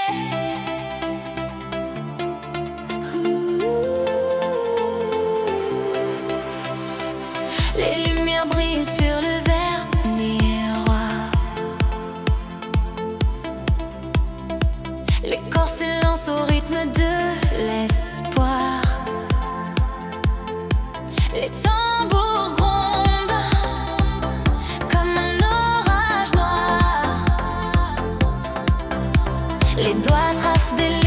Les lumières brillent sur le verre miroir. Les corps s'élancent au rythme de l'espoir. Les tambours grondent comme un orage noir. Les doigts tracent des lignes.